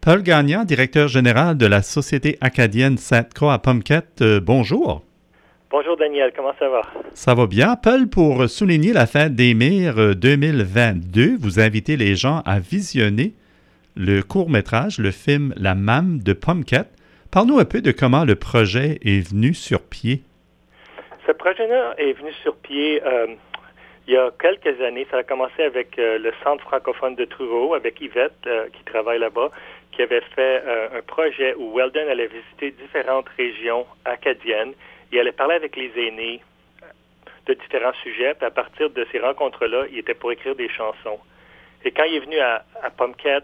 Paul Gagnon, directeur général de la Société acadienne Sainte-Croix à Pomquet. Bonjour. Bonjour Daniel, comment ça va? Ça va bien. Paul, pour souligner la fête des mères 2022, vous invitez les gens à visionner le court-métrage, le film La Mame de Pomquet. Parle-nous un peu de comment le projet est venu sur pied. Ce projet-là est venu sur pied il y a quelques années. Ça a commencé avec le Centre francophone de Truro, avec Yvette qui travaille là-bas, qui avait fait un projet où Weldon allait visiter différentes régions acadiennes et allait parler avec les aînés de différents sujets. Puis à partir de ces rencontres-là, il était pour écrire des chansons. Et quand il est venu à Pomquet,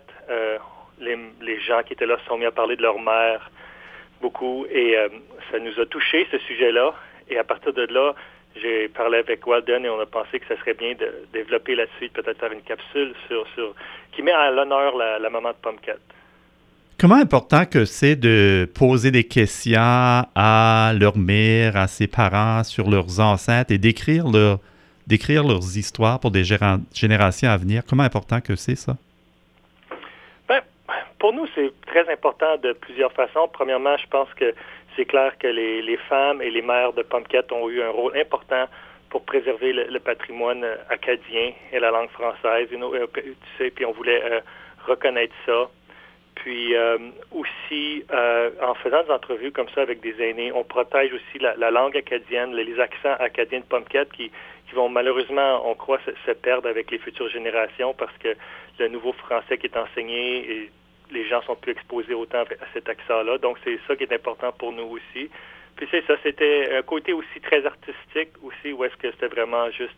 les gens qui étaient là se sont mis à parler de leur mère beaucoup et ça nous a touché ce sujet-là. Et à partir de là, j'ai parlé avec Weldon et on a pensé que ça serait bien de développer la suite, peut-être faire une capsule qui met à l'honneur la maman de Pomquet. Comment important que c'est de poser des questions à leur mère, à ses parents, sur leurs ancêtres et d'écrire leurs histoires pour des générations à venir? Comment important que c'est ça? Bien, pour nous, c'est très important de plusieurs façons. Premièrement, je pense que c'est clair que les femmes et les mères de Pomquet ont eu un rôle important pour préserver le patrimoine acadien et la langue française. Puis on voulait reconnaître ça. Puis aussi, en faisant des entrevues comme ça avec des aînés, on protège aussi la langue acadienne, les accents acadiens de Pomquet qui vont malheureusement, on croit, se perdre avec les futures générations parce que le nouveau français qui est enseigné et les gens sont plus exposés autant à cet accent-là. Donc, c'est ça qui est important pour nous aussi. Puis c'est ça, c'était un côté aussi très artistique aussi, où est-ce que c'était vraiment juste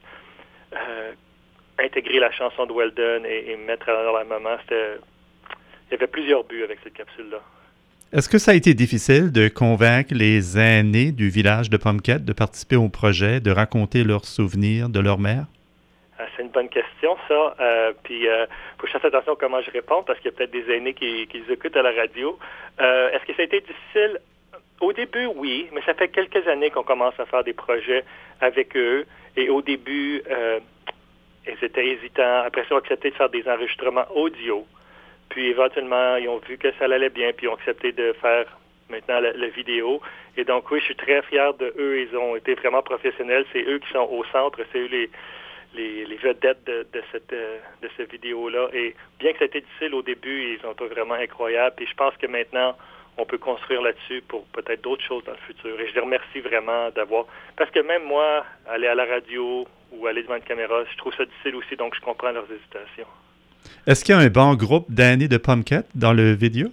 intégrer la chanson de Weldon et mettre à l'honneur la maman. Il y avait plusieurs buts avec cette capsule-là. Est-ce que ça a été difficile de convaincre les aînés du village de Pomquet de participer au projet, de raconter leurs souvenirs de leur mère? C'est une bonne question, ça. Puis, faut que je fasse attention à comment je réponds, parce qu'il y a peut-être des aînés qui les écoutent à la radio. Est-ce que ça a été difficile? Au début, oui, mais ça fait quelques années qu'on commence à faire des projets avec eux. Et au début, ils étaient hésitants. Après ça, ils ont accepté de faire des enregistrements audio. Puis, éventuellement, ils ont vu que ça allait bien, puis ils ont accepté de faire maintenant la vidéo. Et donc, oui, je suis très fier de eux. Ils ont été vraiment professionnels. C'est eux qui sont au centre. C'est eux les vedettes de cette vidéo-là. Et bien que ça a été difficile au début, ils ont été vraiment incroyables. Et je pense que maintenant, on peut construire là-dessus pour peut-être d'autres choses dans le futur. Et je les remercie vraiment d'avoir... Parce que même moi, aller à la radio ou aller devant une caméra, je trouve ça difficile aussi, donc je comprends leurs hésitations. Est-ce qu'il y a un bon groupe d'aînés de Pomquet dans le vidéo?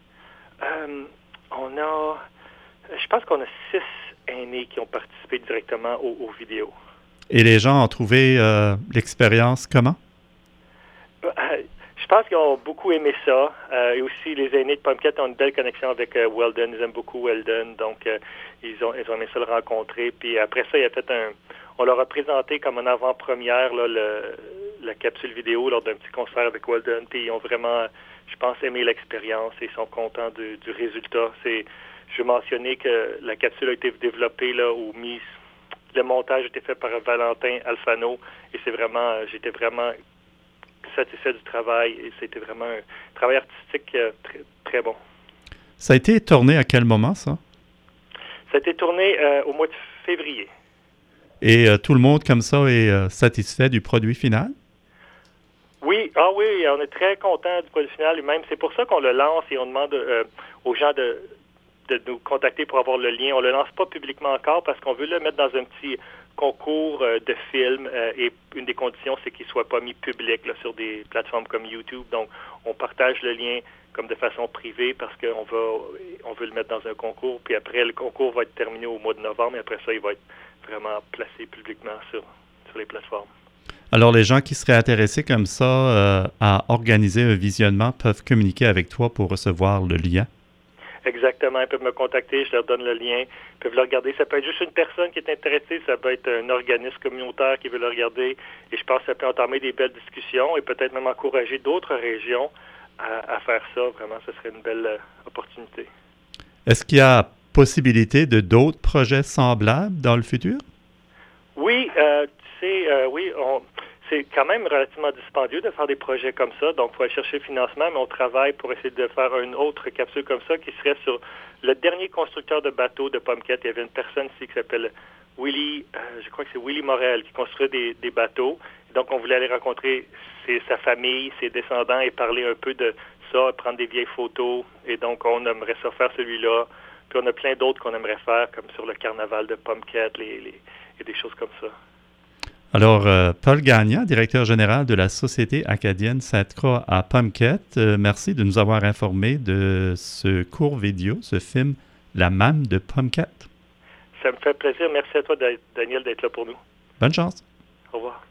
Je pense qu'on a 6 aînés qui ont participé directement aux vidéos. Et les gens ont trouvé l'expérience comment? Je pense qu'ils ont beaucoup aimé ça. Et aussi, les aînés de Pomquet ont une belle connexion avec Weldon. Ils aiment beaucoup Weldon. Donc, ils ont aimé ça le rencontrer. Puis après ça, on leur a présenté comme une avant-première là, la capsule vidéo lors d'un petit concert avec Weldon. Puis ils ont vraiment, je pense, aimé l'expérience et ils sont contents du résultat. Je veux mentionner que la capsule a été développée là, le montage a été fait par Valentin Alfano et j'étais vraiment satisfait du travail et c'était vraiment un travail artistique très, très bon. Ça a été tourné à quel moment, ça? Ça a été tourné au mois de février. Et tout le monde, comme ça, est satisfait du produit final? Oui, on est très content du produit final et même c'est pour ça qu'on le lance et on demande aux gens de nous contacter pour avoir le lien. On ne le lance pas publiquement encore parce qu'on veut le mettre dans un petit concours de films et une des conditions, c'est qu'il ne soit pas mis public là, sur des plateformes comme YouTube. Donc, on partage le lien comme de façon privée parce qu'on veut le mettre dans un concours. Puis après, le concours va être terminé au mois de novembre et après ça, il va être vraiment placé publiquement sur les plateformes. Alors, les gens qui seraient intéressés comme ça à organiser un visionnement peuvent communiquer avec toi pour recevoir le lien? Exactement, ils peuvent me contacter, je leur donne le lien, ils peuvent le regarder. Ça peut être juste une personne qui est intéressée, ça peut être un organisme communautaire qui veut le regarder. Et je pense que ça peut entamer des belles discussions et peut-être même encourager d'autres régions à faire ça. Vraiment, ce serait une belle opportunité. Est-ce qu'il y a possibilité de d'autres projets semblables dans le futur? Oui, oui, c'est quand même relativement dispendieux de faire des projets comme ça. Donc, il faut aller chercher le financement, mais on travaille pour essayer de faire une autre capsule comme ça qui serait sur le dernier constructeur de bateaux de Pumpket. Il y avait une personne ici qui s'appelle Willy, je crois que c'est Willy Morel, qui construit des bateaux. Donc, on voulait aller rencontrer sa famille, ses descendants et parler un peu de ça, prendre des vieilles photos. Et donc, on aimerait ça faire celui-là. Puis, on a plein d'autres qu'on aimerait faire, comme sur le carnaval de Pumpket et des choses comme ça. Alors, Paul Gagnon, directeur général de la Société acadienne Sainte-Croix à Pumpket, merci de nous avoir informés de ce court vidéo, ce film La Mame de Pumpket. Ça me fait plaisir. Merci à toi, Daniel, d'être là pour nous. Bonne chance. Au revoir.